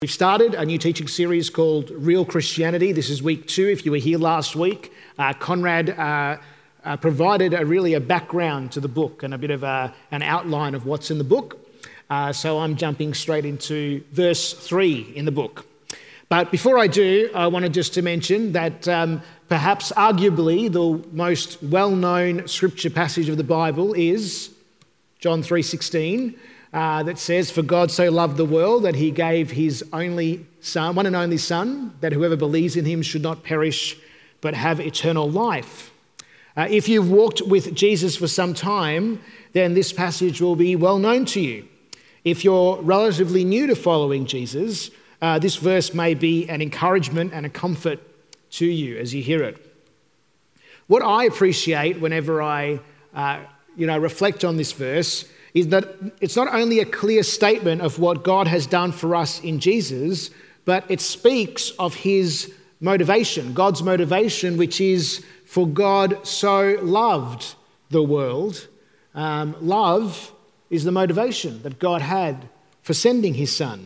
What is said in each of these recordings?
We've started a new teaching series called Real Christianity. This is week 2. If you were here last week, Conrad provided a background to the book and a bit of an outline of what's in the book. So I'm jumping straight into verse 3 in the book. But before I do, I wanted just to mention that perhaps arguably the most well-known scripture passage of the Bible is John 3:16. That says, "For God so loved the world that he gave his only Son, one and only Son, that whoever believes in him should not perish but have eternal life." If you've walked with Jesus for some time, then this passage will be well known to you. If you're relatively new to following Jesus, this verse may be an encouragement and a comfort to you as you hear it. What I appreciate whenever I reflect on this verse is that it's not only a clear statement of what God has done for us in Jesus, but it speaks of his motivation, God's motivation, which is for God so loved the world. Love is the motivation that God had for sending his Son.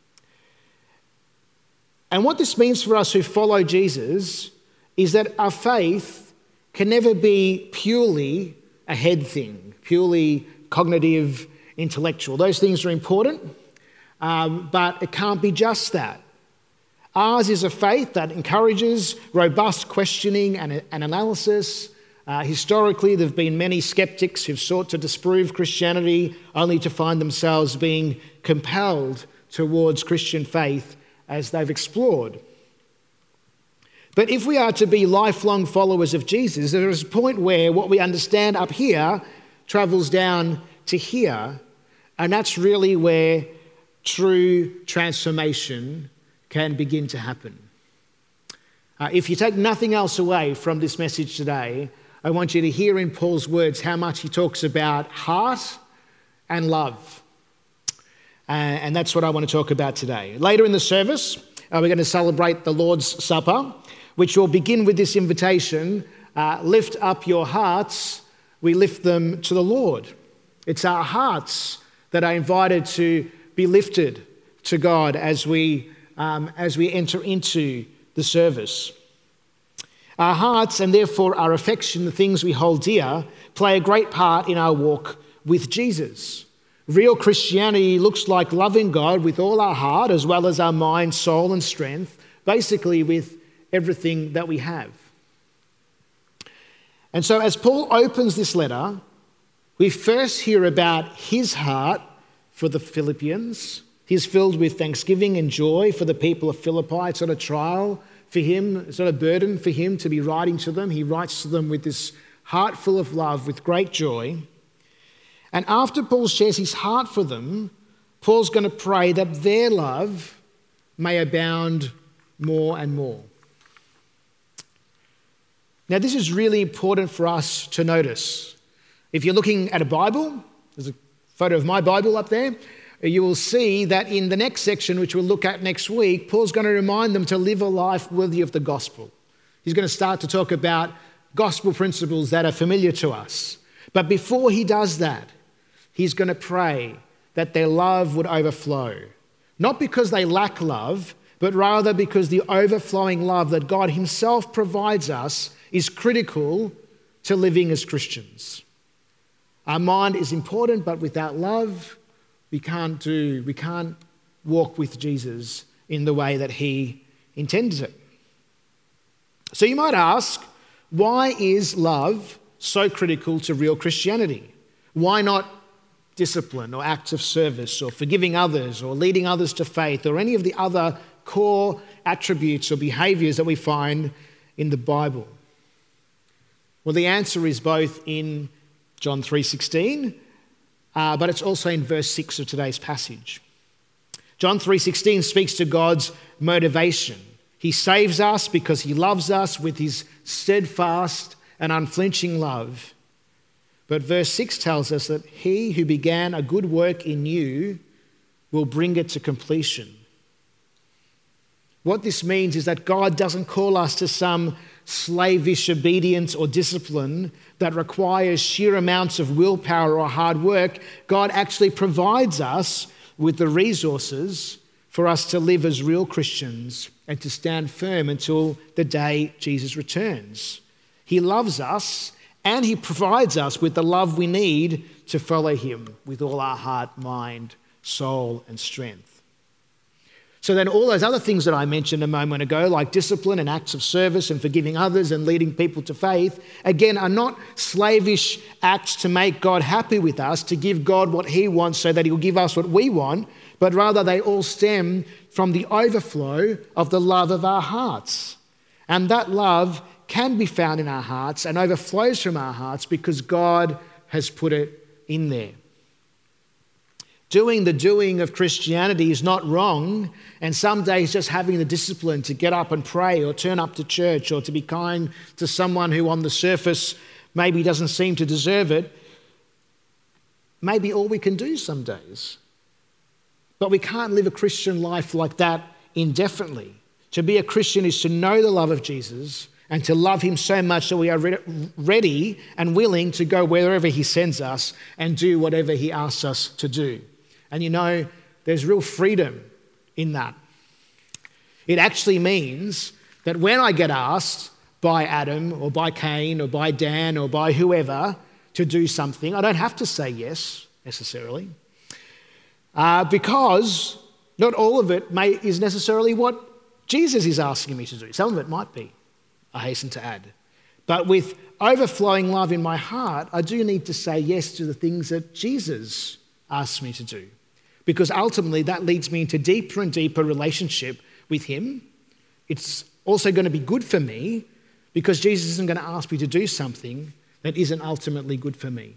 And what this means for us who follow Jesus is that our faith can never be purely a head thing, purely cognitive, intellectual. Those things are important, but it can't be just that. Ours is a faith that encourages robust questioning and analysis. Historically, there have been many skeptics who've sought to disprove Christianity only to find themselves being compelled towards Christian faith as they've explored. But if we are to be lifelong followers of Jesus, there is a point where what we understand up here travels down to here, and that's really where true transformation can begin to happen. If you take nothing else away from this message today, I want you to hear in Paul's words how much he talks about heart and love. And that's what I want to talk about today. Later in the service, we're going to celebrate the Lord's Supper, which will begin with this invitation, lift up your hearts. We lift them to the Lord. It's our hearts that are invited to be lifted to God as we enter into the service. Our hearts, and therefore our affection, the things we hold dear, play a great part in our walk with Jesus. Real Christianity looks like loving God with all our heart, as well as our mind, soul, and strength, basically with everything that we have. And so as Paul opens this letter, we first hear about his heart for the Philippians. He's filled with thanksgiving and joy for the people of Philippi. It's not a trial for him. It's not a burden for him to be writing to them. He writes to them with this heart full of love, with great joy. And after Paul shares his heart for them, Paul's going to pray that their love may abound more and more. Now, this is really important for us to notice. If you're looking at a Bible, there's a photo of my Bible up there, you will see that in the next section, which we'll look at next week, Paul's going to remind them to live a life worthy of the gospel. He's going to start to talk about gospel principles that are familiar to us. But before he does that, he's going to pray that their love would overflow. Not because they lack love, but rather because the overflowing love that God himself provides us is critical to living as Christians. Our mind is important, but without love, we can't walk with Jesus in the way that he intends it. So you might ask, why is love so critical to real Christianity? Why not discipline or acts of service or forgiving others or leading others to faith or any of the other core attributes or behaviors that we find in the Bible? Well, the answer is both in John 3:16, but it's also in verse 6 of today's passage. John 3:16 speaks to God's motivation. He saves us because he loves us with his steadfast and unflinching love. But verse 6 tells us that he who began a good work in you will bring it to completion. What this means is that God doesn't call us to some slavish obedience or discipline that requires sheer amounts of willpower or hard work. God actually provides us with the resources for us to live as real Christians and to stand firm until the day Jesus returns. He loves us and he provides us with the love we need to follow him with all our heart, mind, soul, and strength. So then all those other things that I mentioned a moment ago, like discipline and acts of service and forgiving others and leading people to faith, again, are not slavish acts to make God happy with us, to give God what he wants so that he'll give us what we want, but rather they all stem from the overflow of the love of our hearts. And that love can be found in our hearts and overflows from our hearts because God has put it in there. Doing the doing of Christianity is not wrong, and some days just having the discipline to get up and pray or turn up to church or to be kind to someone who on the surface maybe doesn't seem to deserve it, may be all we can do some days. But we can't live a Christian life like that indefinitely. To be a Christian is to know the love of Jesus and to love him so much that we are ready and willing to go wherever he sends us and do whatever he asks us to do. And you know, there's real freedom in that. It actually means that when I get asked by Adam or by Cain or by Dan or by whoever to do something, I don't have to say yes necessarily, because not all of it is necessarily what Jesus is asking me to do. Some of it might be, I hasten to add. But with overflowing love in my heart, I do need to say yes to the things that Jesus asks me to do. Because ultimately that leads me into deeper and deeper relationship with him. It's also going to be good for me because Jesus isn't going to ask me to do something that isn't ultimately good for me.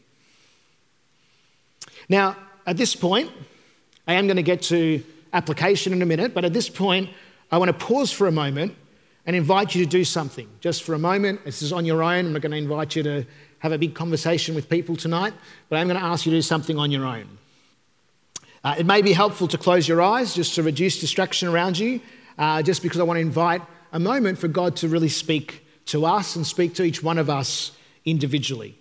Now, at this point, I am going to get to application in a minute, but at this point, I want to pause for a moment and invite you to do something. Just for a moment, this is on your own. I'm not going to invite you to have a big conversation with people tonight, but I'm going to ask you to do something on your own. It may be helpful to close your eyes just to reduce distraction around you, just because I want to invite a moment for God to really speak to us and speak to each one of us individually.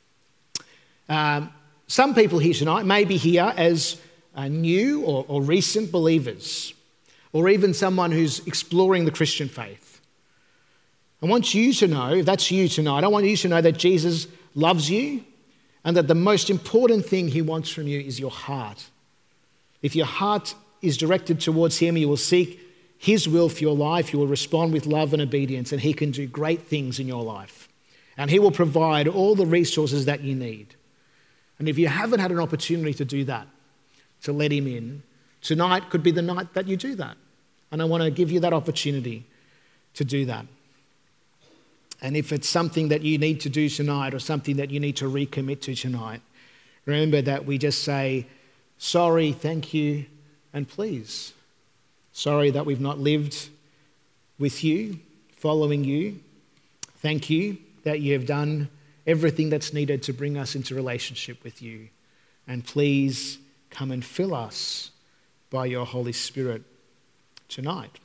Some people here tonight may be here as new or recent believers, or even someone who's exploring the Christian faith. I want you to know, if that's you tonight, I want you to know that Jesus loves you and that the most important thing he wants from you is your heart. If your heart is directed towards him, you will seek his will for your life, you will respond with love and obedience, and he can do great things in your life. And he will provide all the resources that you need. And if you haven't had an opportunity to do that, to let him in, tonight could be the night that you do that. And I want to give you that opportunity to do that. And if it's something that you need to do tonight or something that you need to recommit to tonight, remember that we just say, sorry, thank you, and please. Sorry that we've not lived with you, following you. Thank you that you have done everything that's needed to bring us into relationship with you. And please come and fill us by your Holy Spirit tonight.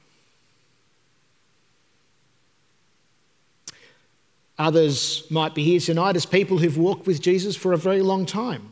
Others might be here tonight as people who've walked with Jesus for a very long time.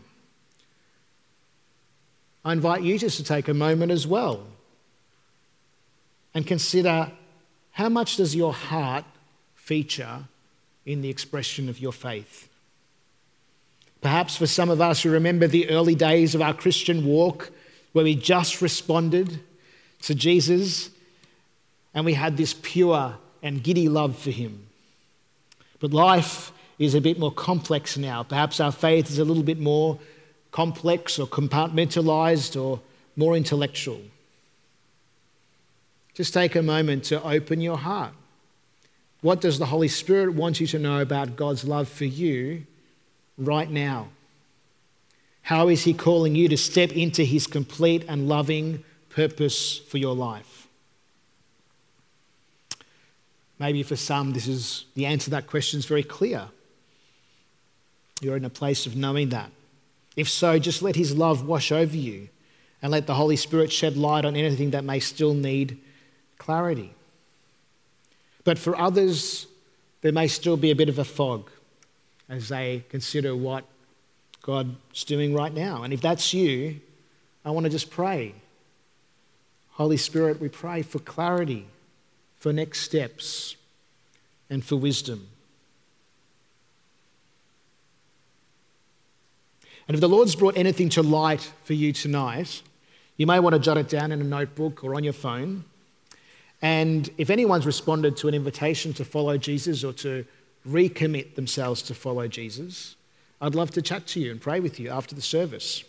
I invite you just to take a moment as well and consider how much does your heart feature in the expression of your faith. Perhaps for some of us who remember the early days of our Christian walk where we just responded to Jesus and we had this pure and giddy love for him. But life is a bit more complex now. Perhaps our faith is a little bit more complex or compartmentalized or more intellectual. Just take a moment to open your heart. What does the Holy Spirit want you to know about God's love for you right now? How is he calling you to step into his complete and loving purpose for your life? Maybe for some, the answer to that question is very clear. You're in a place of knowing that. If so, just let his love wash over you and let the Holy Spirit shed light on anything that may still need clarity. But for others, there may still be a bit of a fog as they consider what God's doing right now. And if that's you, I want to just pray. Holy Spirit, we pray for clarity, for next steps, and for wisdom. And if the Lord's brought anything to light for you tonight, you may want to jot it down in a notebook or on your phone. And if anyone's responded to an invitation to follow Jesus or to recommit themselves to follow Jesus, I'd love to chat to you and pray with you after the service.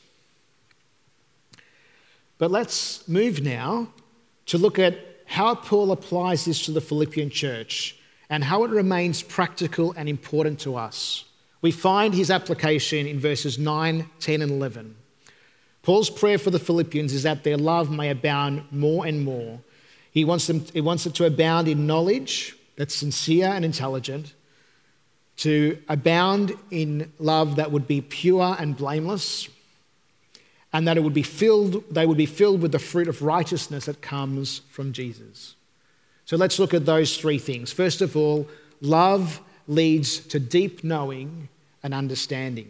But let's move now to look at how Paul applies this to the Philippian church and how it remains practical and important to us. We find his application in verses 9, 10 and 11. Paul's prayer for the Philippians is that their love may abound more and more. He wants it to abound in knowledge that's sincere and intelligent, to abound in love that would be pure and blameless, and that they would be filled with the fruit of righteousness that comes from Jesus. So let's look at those three things. First of all, love leads to deep knowing and understanding.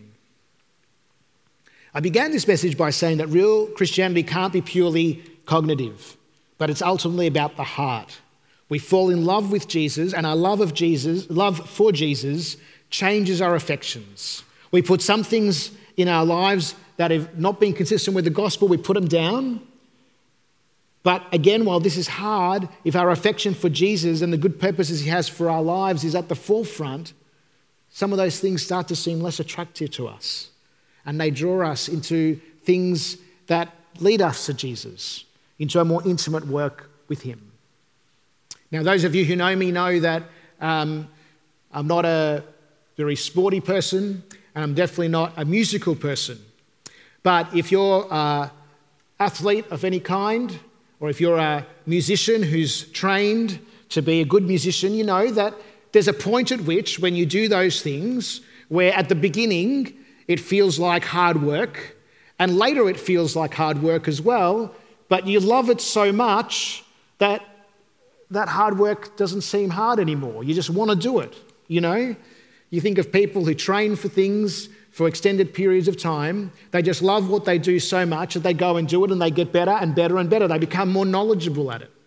I began this message by saying that real Christianity can't be purely cognitive, but it's ultimately about the heart. We fall in love with Jesus, and our love for Jesus changes our affections. We put some things in our lives that have not been consistent with the gospel, we put them down. But again, while this is hard, if our affection for Jesus and the good purposes he has for our lives is at the forefront, some of those things start to seem less attractive to us. And they draw us into things that lead us to Jesus, into a more intimate work with him. Now, those of you who know me know that I'm not a very sporty person, and I'm definitely not a musical person. But if you're an athlete of any kind, or if you're a musician who's trained to be a good musician, you know that there's a point at which, when you do those things, where at the beginning it feels like hard work, and later it feels like hard work as well, but you love it so much that that hard work doesn't seem hard anymore. You just want to do it, you know? You think of people who train for things for extended periods of time. They just love what they do so much that they go and do it and they get better and better and better. They become more knowledgeable at it.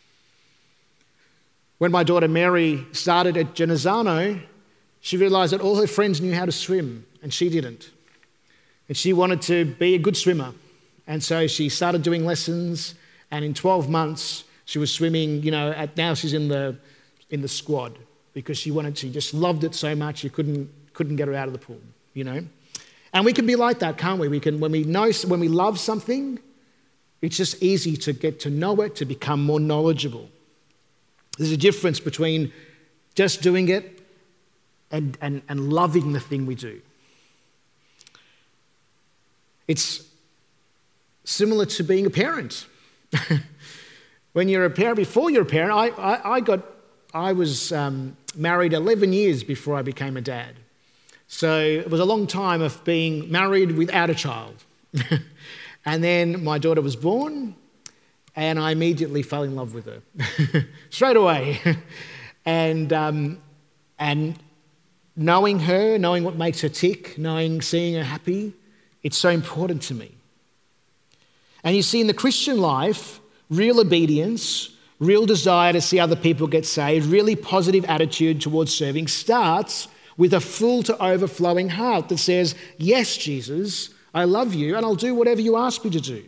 When my daughter Mary started at Genazzano, she realised that all her friends knew how to swim and she didn't. And she wanted to be a good swimmer. And so she started doing lessons, and in 12 months she was swimming, now she's in the squad because she just loved it so much you couldn't get her out of the pool, And we can be like that, can't we? When we love something, it's just easy to get to know it, to become more knowledgeable. There's a difference between just doing it and loving the thing we do. It's similar to being a parent. When you're a parent, before you're a parent, I was married 11 years before I became a dad. So it was a long time of being married without a child. And then my daughter was born, and I immediately fell in love with her straight away. And knowing her, knowing what makes her tick, seeing her happy, it's so important to me. And you see, in the Christian life, real obedience, real desire to see other people get saved, really positive attitude towards serving starts with a full to overflowing heart that says, yes, Jesus, I love you and I'll do whatever you ask me to do.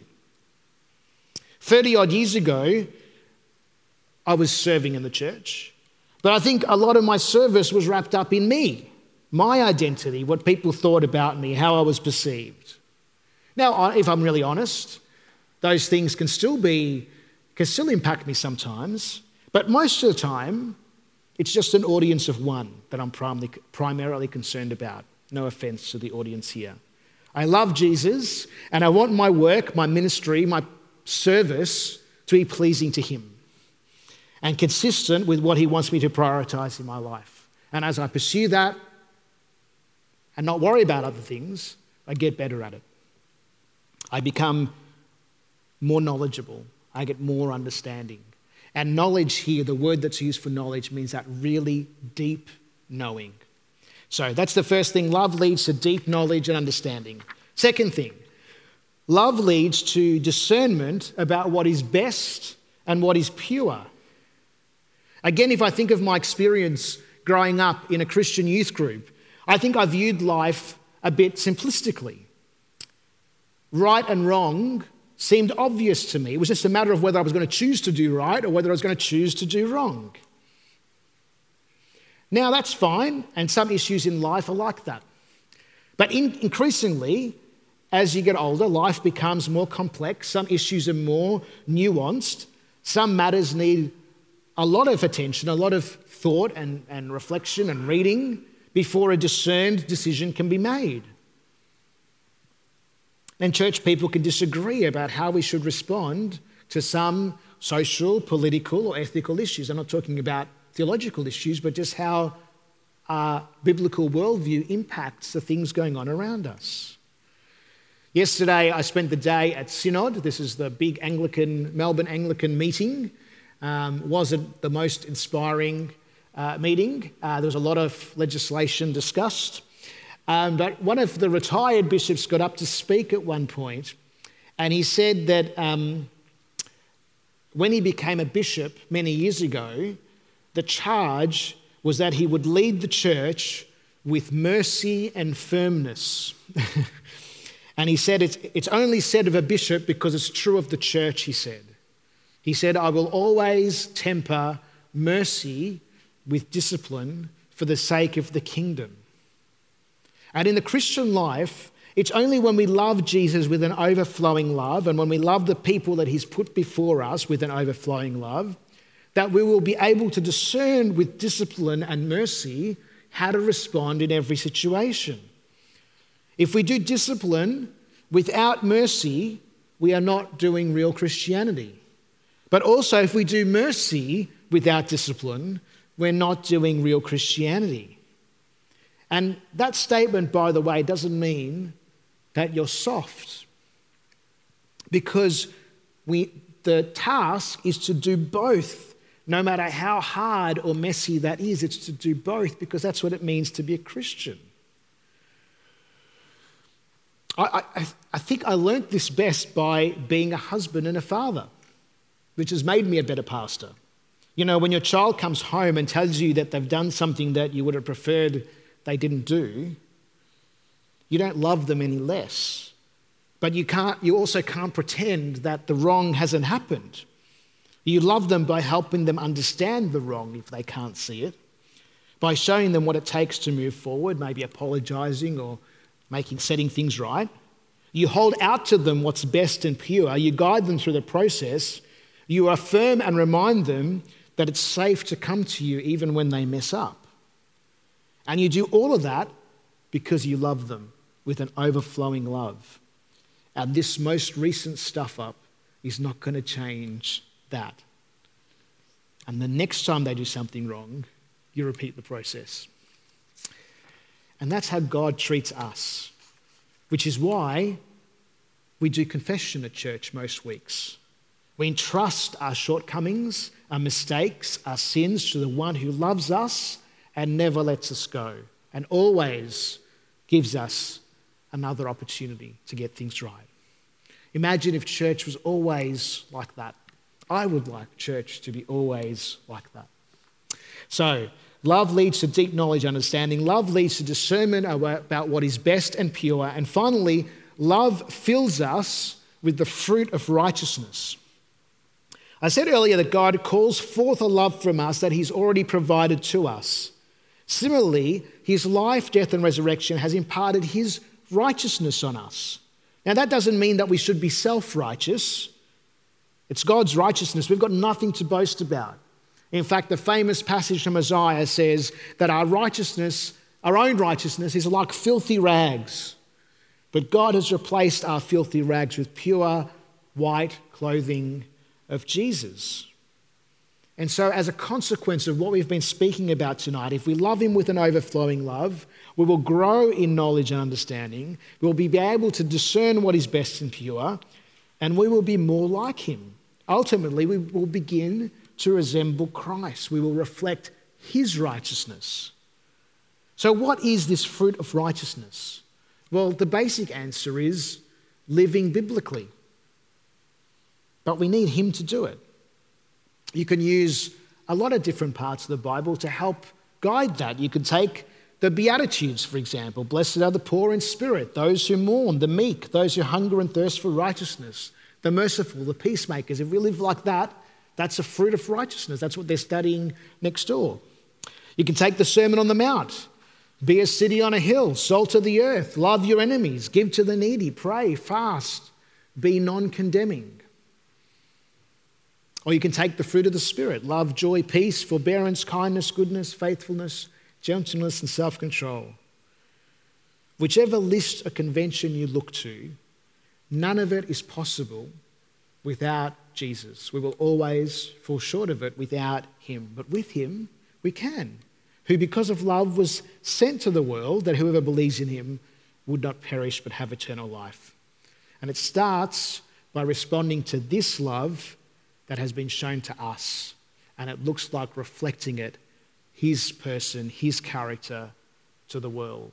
30 odd years ago, I was serving in the church, but I think a lot of my service was wrapped up in me, my identity, what people thought about me, how I was perceived. Now, if I'm really honest, those things can still impact me sometimes, but most of the time, it's just an audience of one that I'm primarily concerned about. No offense to the audience here. I love Jesus, and I want my work, my ministry, my service to be pleasing to him and consistent with what he wants me to prioritize in my life. And as I pursue that and not worry about other things, I get better at it. I become more knowledgeable. I get more understanding. And knowledge here, the word that's used for knowledge, means that really deep knowing. So that's the first thing. Love leads to deep knowledge and understanding. Second thing, Love leads to discernment about what is best and what is pure. Again, if I think of my experience growing up in a Christian youth group, I think I viewed life a bit simplistically. Right and wrong seemed obvious to me. It was just a matter of whether I was going to choose to do right or whether I was going to choose to do wrong. Now, that's fine, and some issues in life are like that. But increasingly, as you get older, life becomes more complex. Some issues are more nuanced. Some matters need a lot of attention, a lot of thought and reflection and reading before a discerned decision can be made. And church people can disagree about how we should respond to some social, political, or ethical issues. I'm not talking about theological issues, but just how our biblical worldview impacts the things going on around us. Yesterday, I spent the day at Synod. This is the big Melbourne Anglican meeting. Wasn't the most inspiring meeting. There was a lot of legislation discussed. But one of the retired bishops got up to speak at one point, and he said that when he became a bishop many years ago, the charge was that he would lead the church with mercy and firmness. And he said, it's only said of a bishop because it's true of the church, he said. He said, I will always temper mercy with discipline for the sake of the kingdom. And in the Christian life, it's only when we love Jesus with an overflowing love and when we love the people that he's put before us with an overflowing love that we will be able to discern with discipline and mercy how to respond in every situation. If we do discipline without mercy, we are not doing real Christianity. But also, if we do mercy without discipline, we're not doing real Christianity. And that statement, by the way, doesn't mean that you're soft. Because the task is to do both. No matter how hard or messy that is, it's to do both because that's what it means to be a Christian. I think I learnt this best by being a husband and a father, which has made me a better pastor. You know, when your child comes home and tells you that they've done something that you would have preferred they didn't do, you don't love them any less. But you also can't pretend that the wrong hasn't happened. You love them by helping them understand the wrong if they can't see it, by showing them what it takes to move forward, maybe apologising or setting things right. You hold out to them what's best and pure. You guide them through the process. You affirm and remind them that it's safe to come to you even when they mess up. And you do all of that because you love them with an overflowing love. And this most recent stuff up is not going to change that. And the next time they do something wrong, you repeat the process. And that's how God treats us, which is why we do confession at church most weeks. We entrust our shortcomings, our mistakes, our sins to the one who loves us and never lets us go and always gives us another opportunity to get things right. Imagine if church was always like that. I would like church to be always like that. So, love leads to deep knowledge and understanding. Love leads to discernment about what is best and pure. And finally, love fills us with the fruit of righteousness. I said earlier that God calls forth a love from us that he's already provided to us. Similarly, his life, death, and resurrection has imparted his righteousness on us. Now, that doesn't mean that we should be self-righteous. It's God's righteousness. We've got nothing to boast about. In fact, the famous passage from Isaiah says that our righteousness, our own righteousness, is like filthy rags. But God has replaced our filthy rags with pure white clothing of Jesus. And so as a consequence of what we've been speaking about tonight, if we love him with an overflowing love, we will grow in knowledge and understanding. We'll be able to discern what is best and pure, and we will be more like him. Ultimately, we will begin to resemble Christ. We will reflect his righteousness. So what is this fruit of righteousness? Well, the basic answer is living biblically. But we need him to do it. You can use a lot of different parts of the Bible to help guide that. You could take the Beatitudes, for example. Blessed are the poor in spirit, those who mourn, the meek, those who hunger and thirst for righteousness, the merciful, the peacemakers. If we live like that, that's a fruit of righteousness. That's what they're studying next door. You can take the Sermon on the Mount. Be a city on a hill, salt of the earth, love your enemies, give to the needy, pray, fast, be non-condemning. Or you can take the fruit of the Spirit, love, joy, peace, forbearance, kindness, goodness, faithfulness, gentleness, and self-control. Whichever list or convention you look to, none of it is possible without Jesus. We will always fall short of it without him. But with him, we can. Who because of love was sent to the world, that whoever believes in him would not perish but have eternal life. And it starts by responding to this love that has been shown to us. And it looks like reflecting it, his person, his character, to the world.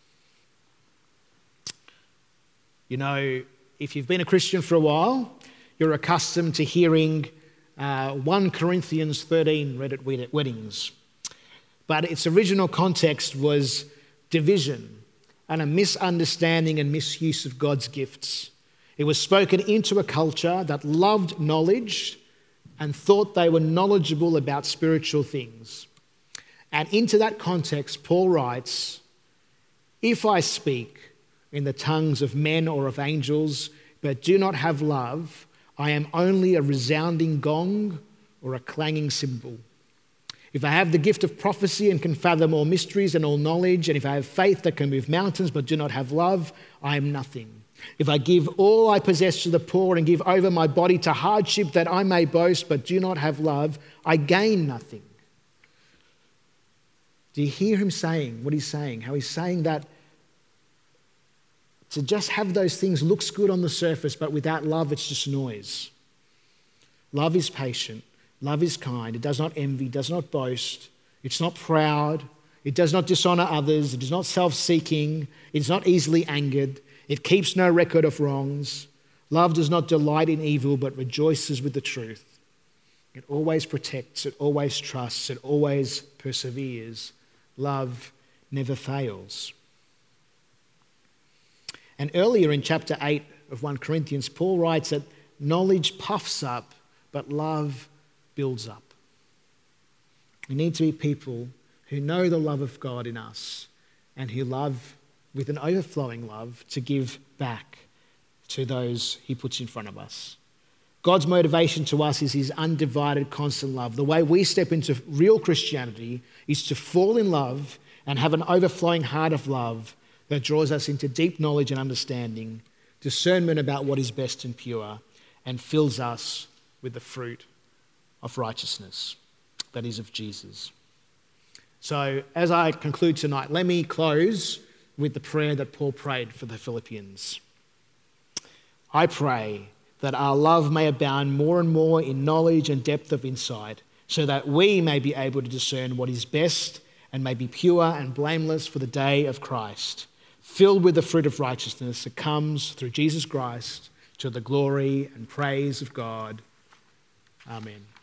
You know, if you've been a Christian for a while, you're accustomed to hearing 1 Corinthians 13 read at weddings. But its original context was division and a misunderstanding and misuse of God's gifts. It was spoken into a culture that loved knowledge and thought they were knowledgeable about spiritual things. And into that context, Paul writes, if I speak in the tongues of men or of angels, but do not have love, I am only a resounding gong or a clanging cymbal. If I have the gift of prophecy and can fathom all mysteries and all knowledge, and if I have faith that can move mountains but do not have love, I am nothing. If I give all I possess to the poor and give over my body to hardship that I may boast but do not have love, I gain nothing. Do you hear him saying what he's saying? How he's saying that to just have those things looks good on the surface, but without love, it's just noise. Love is patient. Love is kind. It does not envy, does not boast. It's not proud. It does not dishonour others. It is not self-seeking. It is not easily angered. It keeps no record of wrongs. Love does not delight in evil, but rejoices with the truth. It always protects. It always trusts. It always perseveres. Love never fails. And earlier in chapter 8 of 1 Corinthians, Paul writes that knowledge puffs up, but love builds up. We need to be people who know the love of God in us and who love with an overflowing love to give back to those he puts in front of us. God's motivation to us is his undivided, constant love. The way we step into real Christianity is to fall in love and have an overflowing heart of love that draws us into deep knowledge and understanding, discernment about what is best and pure, and fills us with the fruit of righteousness, that is of Jesus. So as I conclude tonight, let me close with the prayer that Paul prayed for the Philippians. I pray that our love may abound more and more in knowledge and depth of insight, so that we may be able to discern what is best and may be pure and blameless for the day of Christ, filled with the fruit of righteousness that comes through Jesus Christ to the glory and praise of God. Amen.